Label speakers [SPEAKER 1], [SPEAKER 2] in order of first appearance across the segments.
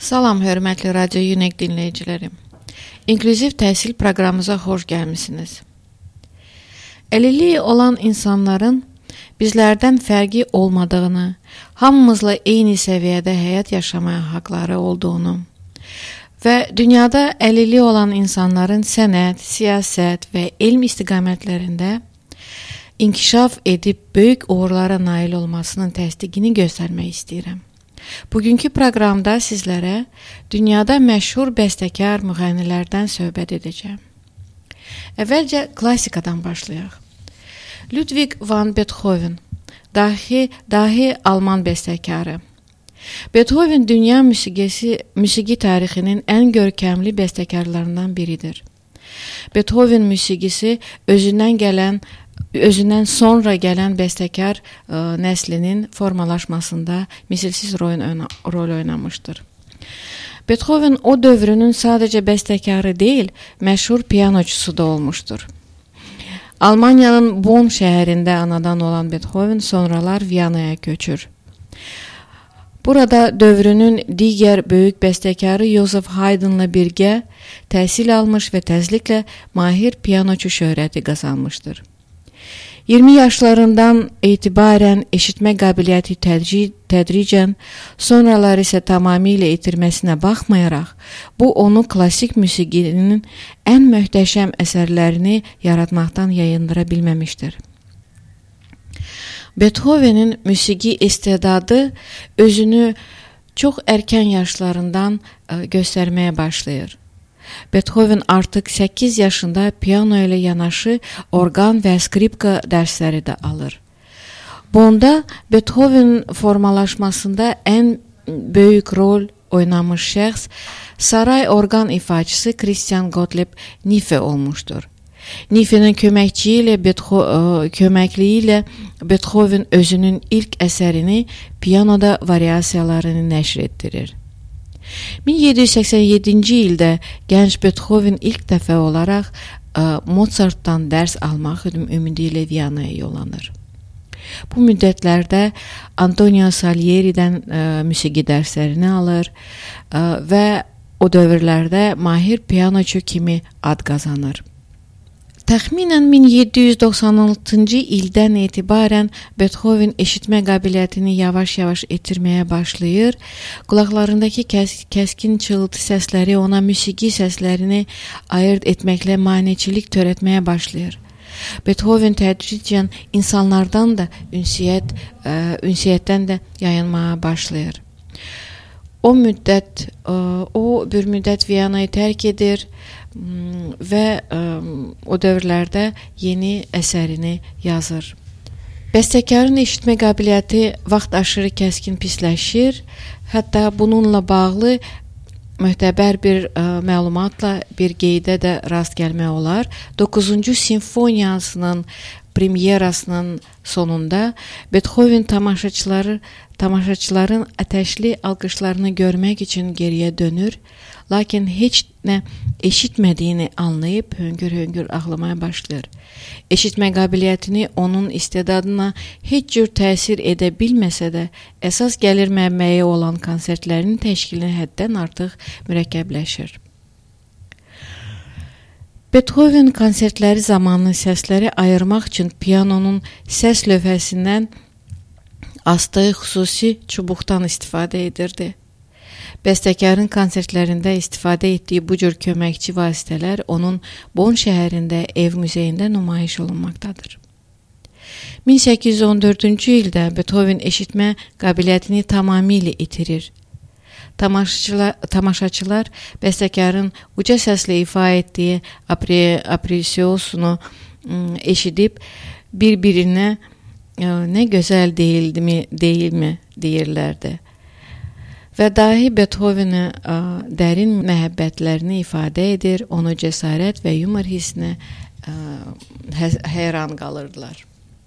[SPEAKER 1] Salam, hörmətli Radio Unique dinləyicilərim. İnklüziv təhsil proqramımıza xoş gəlmisiniz. Əlilliyi olan insanların bizlərdən fərqi olmadığını, hamımızla eyni səviyyədə həyat yaşamaya haqları olduğunu və dünyada əlilliyi olan insanların sənət, siyasət və elm istiqamətlərində inkişaf edib böyük uğurlara nail olmasının təsdiqini göstərmək istəyirəm. Bugünkü proqramda sizlərə dünyada məşhur bəstəkar müğənnilərdən söhbət edəcəm. Əvvəlcə klassikadan başlayaq. Ludwig van Beethoven, dahi Alman bəstəkarı. Beethoven dünya musiqi tarixinin ən görkəmli bəstəkarlarından biridir. Beethoven musiqisi özündən sonra gələn bəstəkar nəslinin formalaşmasında misilsiz rol oynamışdır. Beethoven o dövrünün sadəcə bəstəkarı deyil, məşhur pianoçusu da olmuşdur. Almaniyanın Bonn şəhərində anadan olan Beethoven sonralar Viyanaya köçür. Burada dövrünün digər böyük bəstəkarı Joseph Haydnla birgə təhsil almış və tezliklə mahir pianoçu şöhrəti qazanmışdır. 20 yaşlarından etibarən eşitmə qabiliyyəti tədricən, sonralar isə tamamilə itirməsinə baxmayaraq, bu onu klassik musiqinin ən möhtəşəm əsərlərini yaratmaqdan yayındıra bilməmişdir. Beethovenin musiqi istedadı özünü çox erkən yaşlarından göstərməyə başlayır. Beethoven artıq 8 yaşında piano ilə yanaşı orqan və skripka dərsləri də alır. Bunda Beethoven formalaşmasında ən böyük rol oynamış şəxs saray orqan ifaçısı Christian Gottlieb Nife olmuşdur. Nife'nin köməkliyi ilə Beethoven özünün ilk əsərini pianoda variasiyalarını nəşr etdirir. 1787-ci ildə gənc Beethoven ilk dəfə olaraq Mozartdan dərs almaq ümidi ilə Viyanaya yollanır. Bu müddətlərdə Antonio Salieri'dən musiqi dərslərini alır və o dövrlərdə mahir pianoçu kimi ad qazanır. Təxminən 1796-cı ildən etibarən Beethoven eşitmə qabiliyyətini yavaş-yavaş itirməyə başlayır. Qulaqlarındakı kəskin çığıltı səsləri ona musiqi səslərini ayırd etməklə maneçilik törətməyə başlayır. Beethoven tədricən insanlardan da ünsiyyətdən də yayınmağa başlayır. O bir müddət Viyanayı tərk edir və o dövrlərdə yeni əsərini yazır. Bəstəkarın eşitmə qabiliyyəti vaxt aşırı kəskin pisləşir. Hətta bununla bağlı möhtəbər bir məlumatla bir qeydə də rast gəlmək olar. 9-cu simfoniyasının premyerasının sonunda Beethoven tamaşaçıların ateşli alqışlarını görmək üçün geriyə dönür, lakin heç nə eşitmədiyini anlayıb höngür-höngür ağlamaya başlayır. Eşitmə qabiliyyətini onun istedadına heç cür təsir edə bilməsə də, əsas gəlir mənbəyi olan konsertlərinin təşkili həddən artıq mürəkkəbləşir. Beethoven konsertləri zamanı səsləri ayırmaq üçün pianonun səs lövhəsindən astığı xüsusi çubuqdan istifadə edirdi. Bəstəkarın konsertlərində istifadə etdiyi bu cür köməkçi vasitələr onun Bonn şəhərində ev muzeyində nümayiş olunmaqdadır. 1814-cü ildə Beethoven eşitmə qabiliyyətini tamamilə itirir. Tamaşaçılar bəstəkarın uca səslə ifa etdiyi apresiosunu eşidib bir-birinə nə gözəl deyilmi deyirlərdi. Və dahi Beethovenə dərin məhəbbətlərini ifadə edir, onu cəsarət və yumor hissinə heyran qalırdılar.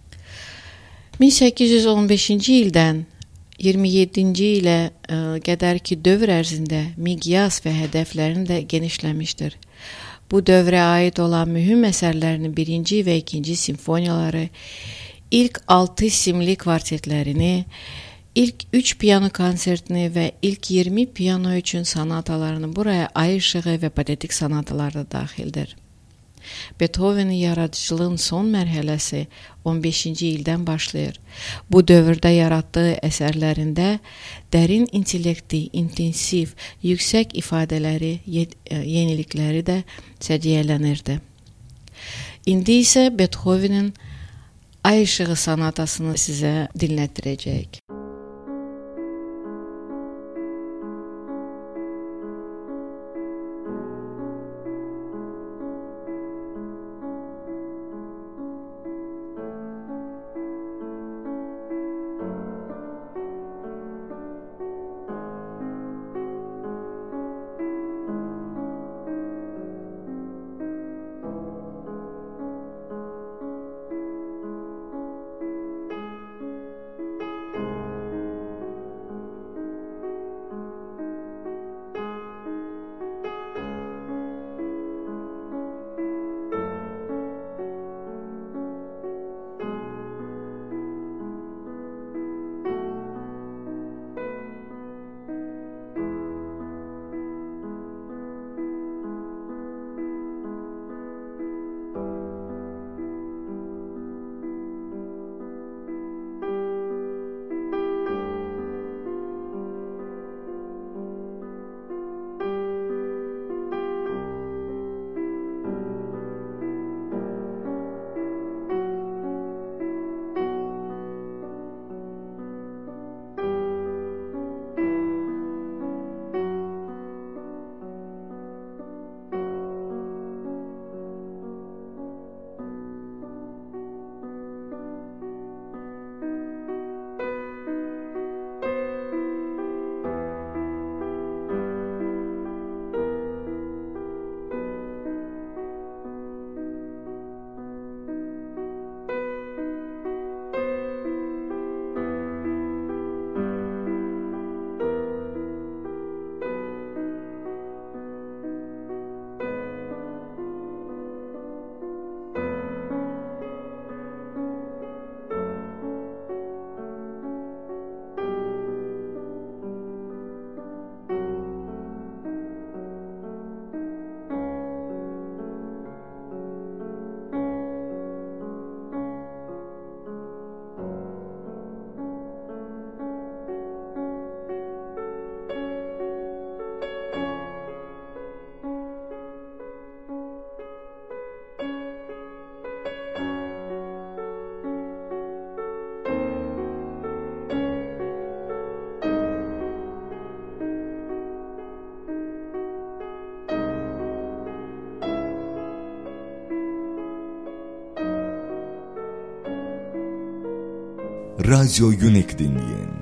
[SPEAKER 1] 1815-ci ildən 27-ci ilə qədər ki dövr ərzində miqyas və hədəflərini də genişləmişdir. Bu dövrə aid olan mühüm əsərlərini 1-ci və 2-ci simfoniyaları, ilk 6 simli kvartetlərini, İlk 3 piyano konsertini və ilk 20 piyano üçün sonatalarını buraya ay işığı və patetik sonatalar da daxildir. Beethoven'in yaradıcılığın son mərhələsi 15-ci ildən başlayır. Bu dövrdə yaratdığı əsərlərində dərin intellekti, intensiv, yüksək ifadələri, yenilikləri də səciyyələnirdi. İndi isə Beethoven'in Ay İşığı sonatasını sizə dinlətdirəcəyik.
[SPEAKER 2] Radyo Unique dinleyin.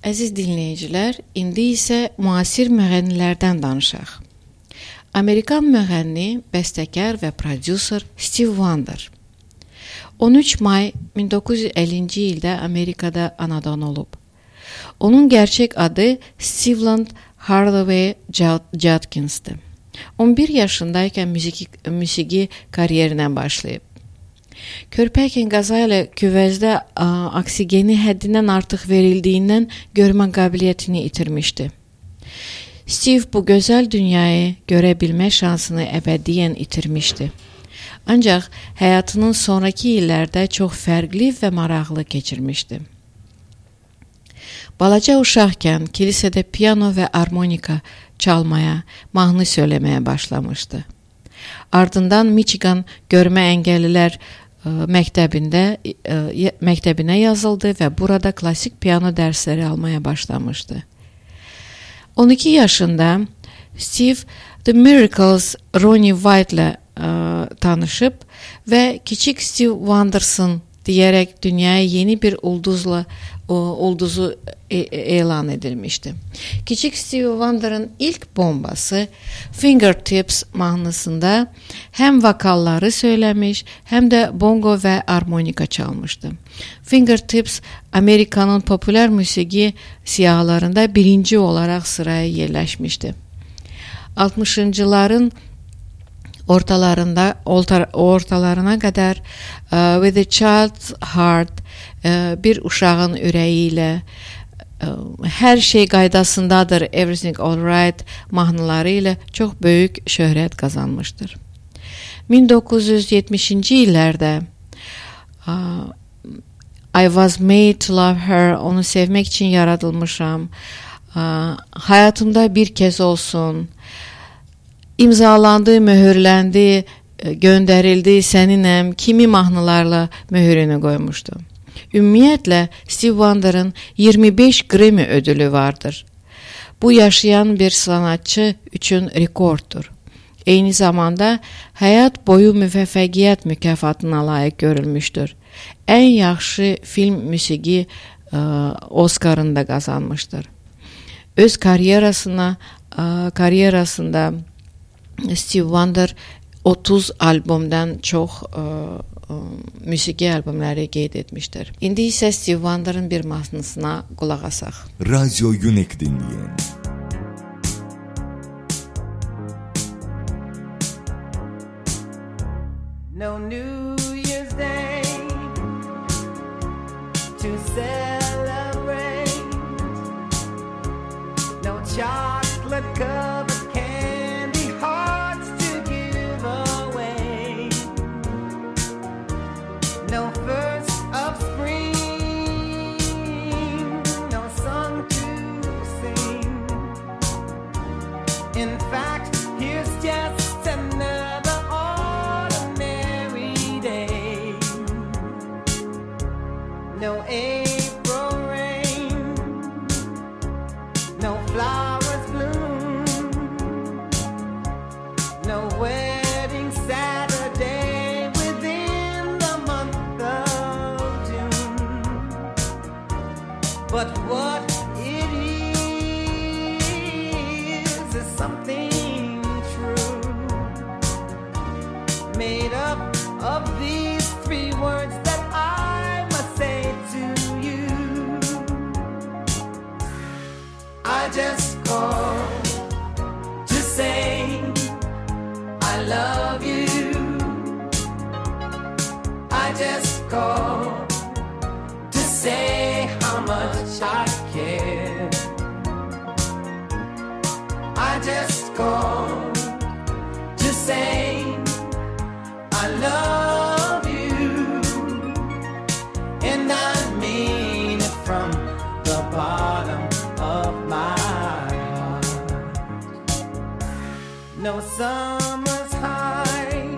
[SPEAKER 1] Əziz dinləyicilər, indi isə müasir müğənnilərdən danışaq. Amerikan müğənni, bəstəkar və prodüser Steve Wonder 13 may 1950-ci ildə Amerikada anadan olub. Onun gerçək adı Steveland Hardaway Judkins'dir. 11 yaşındaykən musiqi kariyerinə başlayıb. Körpəykən qəza ilə küvəzdə oksigeni həddindən artıq verildiyindən görmə qabiliyyətini itirmişdi. Steve bu gözəl dünyayı görə bilmə şansını əbədiyyən itirmişdi. Ancaq həyatının sonraki illərdə çox fərqli və maraqlı keçirmişdi. Balaca uşaqkən kilisədə piano və armonika çalmaya, mahnı söyləməyə başlamışdı. Ardından Michigan Görmə Əngəllilər məktəbinə yazıldı və burada klassik piano dərsləri almaya başlamışdı. 12 yaşında Steve The Miracles Ronnie White ilə tanışıb və kiçik Steve Wonderson deyərək dünyaya yeni bir ulduzu elan edilmişdi. Kiçik Steve Wonder'ın ilk bombası Fingertips mahnısında həm vokalları söyləmiş, həm də bongo və armonika çalmışdı. Fingertips Amerikanın popüler musiqi siyahılarında birinci olaraq sıraya yerləşmişdi. 60-cıların ortalarına qədər With a Child's Heart, bir uşağın ürəyi ilə, Hər şey qaydasındadır, Everything Alright mahnıları ilə çox böyük şöhrət qazanmışdır. 1970-ci illərdə I Was Made to Love Her, onu sevmək üçün yaradılmışam, Həyatımda bir kez olsun, imzalandı, möhürləndi, göndərildi, səninəm kimi mahnılarla möhürünü qoymuşdu. Ümumiyyətlə, Steve Wonder'ın 25 Grammy ödülü vardır. Bu yaşayan bir sanatçı üçün rekorddur. Eyni zamanda həyat boyu müvəffəqiyyət mükafatına layiq görülmüşdür. Ən yaxşı film musiqi Oscar'ını da qazanmışdır. Öz karyerasında Steve Wonder 30 albümdən çox musiqi albümləri qeyd etmişdir. İndi isə Steve Wonder'ın bir mahnısına qulaq asaq.
[SPEAKER 2] Radyo Yunek dinleyen.
[SPEAKER 3] No New Year's Day to celebrate, no chocolate covered candy hearts to give away, no first of spring, no song to sing. In fact, here's just another ordinary day. No April rain, no flowers bloom, no wedding Saturday within the month of June. But what it is something true, made up of these three words that I must say to you. I just called to say I love you. I just called to say how much I care. I just called to say I love you, and I mean it from the bottom of my heart. No summer's high,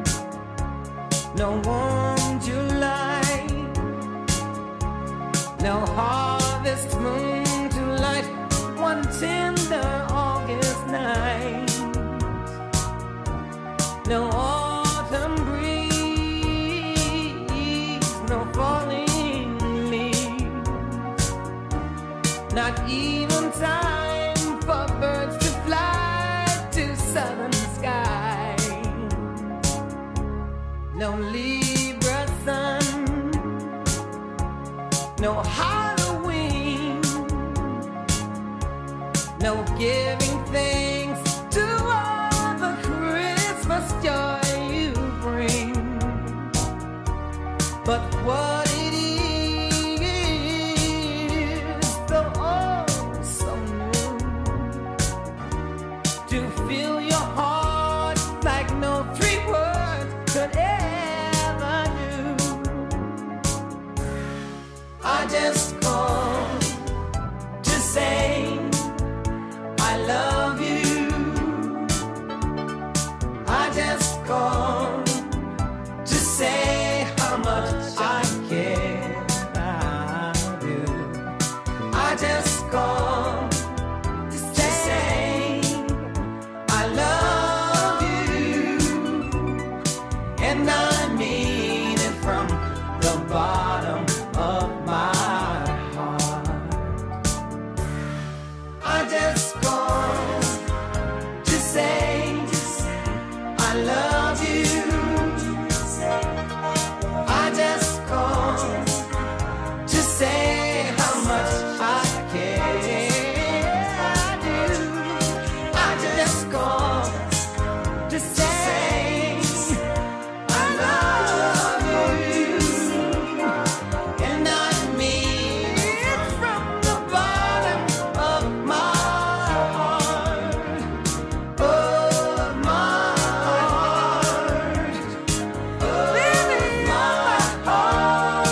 [SPEAKER 3] no warm July, no harvest moon to light one tender August night, no autumn breeze, no falling leaves, not even time for birds to fly to southern sky. No Libra sun, no Halloween, no giving thanks to all the Christmas joy you bring. But what it is, the oh so new, to fill your heart like no three words could ever do. I just called to say I love you. I just called to say how much I care. I do. I just called to say I love you, and I mean it from the bottom of my heart. I just called to say I love you. I just called to say how much I care. I do. I just called to say I love you, and I mean it from the bottom of my heart, of my heart, of my heart.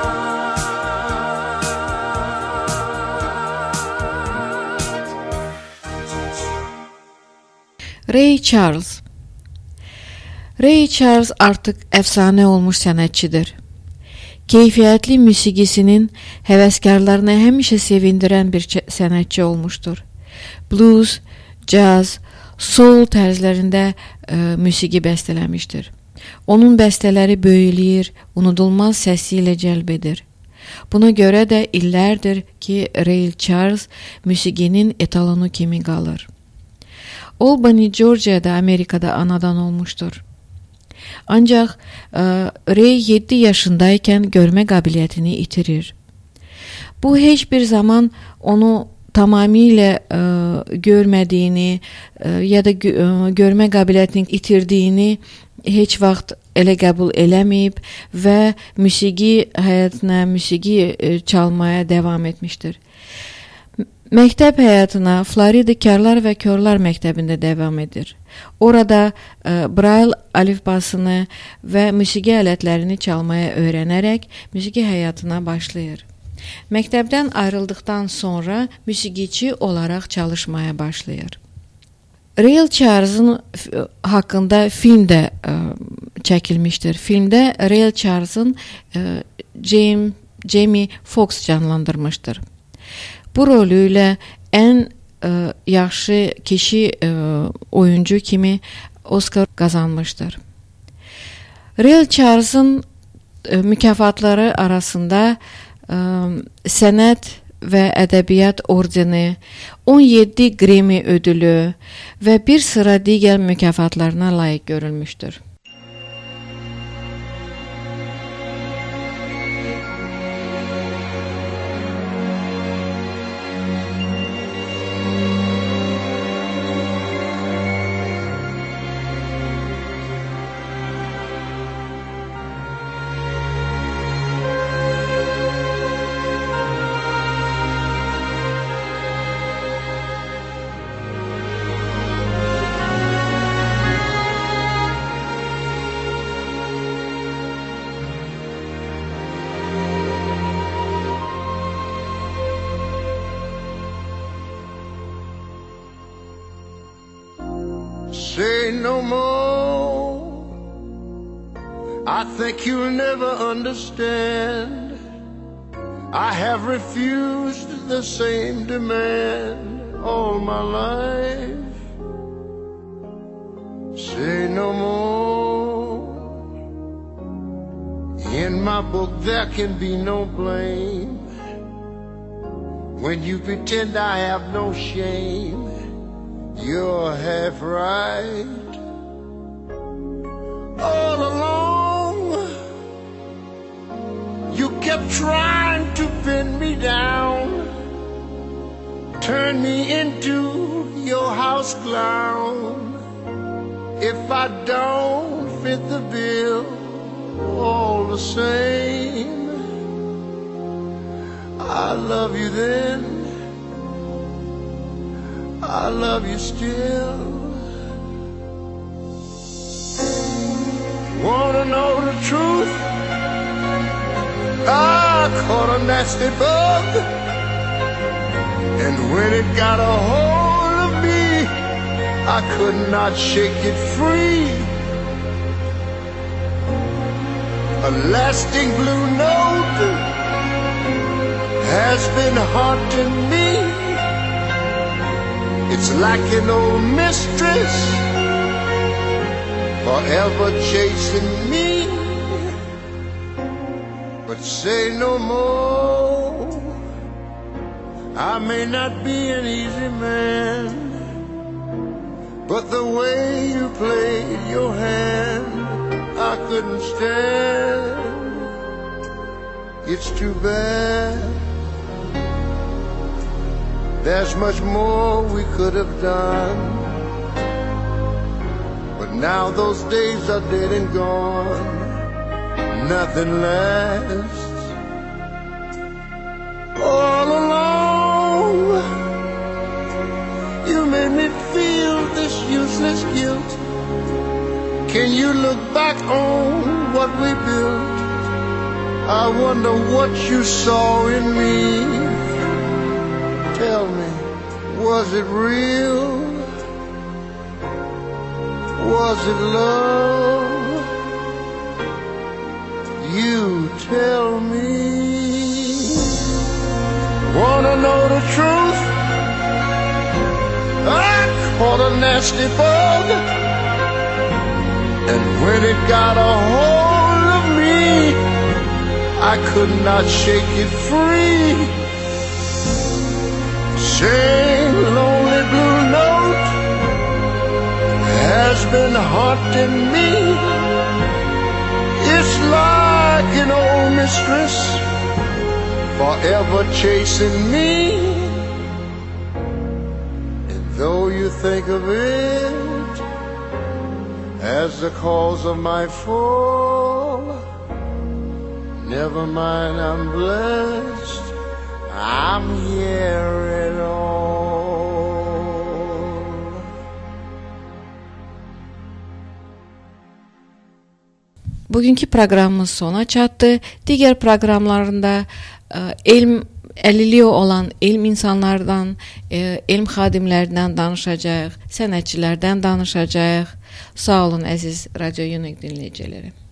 [SPEAKER 1] Ray Charles. Ray Charles artıq əfsanə olmuş sənətçidir. Keyfiyyətli musiqisinin həvəskarlarını həmişə sevindirən bir sənətçi olmuşdur. Blues, caz, soul tərzlərində musiqi bəstələmişdir. Onun bəstələri böyüləyir, unudulmaz səsi ilə cəlb edir. Buna görə də illərdir ki, Ray Charles musiqinin etalonu kimi qalır. Albany, Georgia'da, Amerikada anadan olmuşdur. Ancaq Ray 7 yaşındaykən görmə qabiliyyətini itirir. Bu heç bir zaman onu tamamilə görmədiyini ya da görmə qabiliyyətini itirdiyini heç vaxt elə qəbul eləməyib və musiqi həyatına, musiqi çalmaya davam etmişdir. Məktəb həyatına Florida Karlar və Körlər məktəbində davam edir. Orada Braille alifbasını və musiqi alətlərini çalmaya öyrənərək musiqi həyatına başlayır. Məktəbdən ayrıldıqdan sonra musiqiçi olaraq çalışmaya başlayır. Ray Charles'ın haqqında film də çəkilmişdir. Filmdə Ray Charles'ın Jamie Foxx canlandırmışdır. Bu rolü ilə ən yaxşı kişi oyuncu kimi Oscar qazanmışdır. Ray Charles'ın mükafatları arasında sənət və ədəbiyyat ordeni, 17 Grammy ödülü və bir sıra digər mükafatlarına layiq görülmüşdür.
[SPEAKER 4] Say no more, I think you'll never understand. I have refused the same demand all my life. Say no more, in my book there can be no blame. When you pretend I have no shame, you're half right. All along, you kept trying to pin me down, turn me into your house clown. If I don't fit the bill, all the same, I love you then, I love you still. Wanna know the truth? I caught a nasty bug, and when it got a hold of me, I could not shake it free. A lasting blue note has been haunting me. It's like an old mistress, forever chasing me. But say no more, I may not be an easy man, but the way you played your hand, I couldn't stand. It's too bad, there's much more we could have done, but now those days are dead and gone. Nothing lasts. All along, you made me feel this useless guilt. Can you look back on what we built? I wonder what you saw in me. Tell me, was it real? Was it love? You tell me. Wanna know the truth? I caught a nasty bug, and when it got a hold of me, I could not shake it free. Same lonely blue note has been haunting me. It's like an old mistress, forever chasing me. And though you think of it as the cause of my fall, never mind, I'm blessed, I'm here at all.
[SPEAKER 1] Bugünkü programımız sona çattı. Diğer programlarında əliliyi olan elm insanlardan, elm xadimlərindən danışacağıq, sənətçilərdən danışacağıq. Sağ olun əziz Radio Unique dinləyiciləri.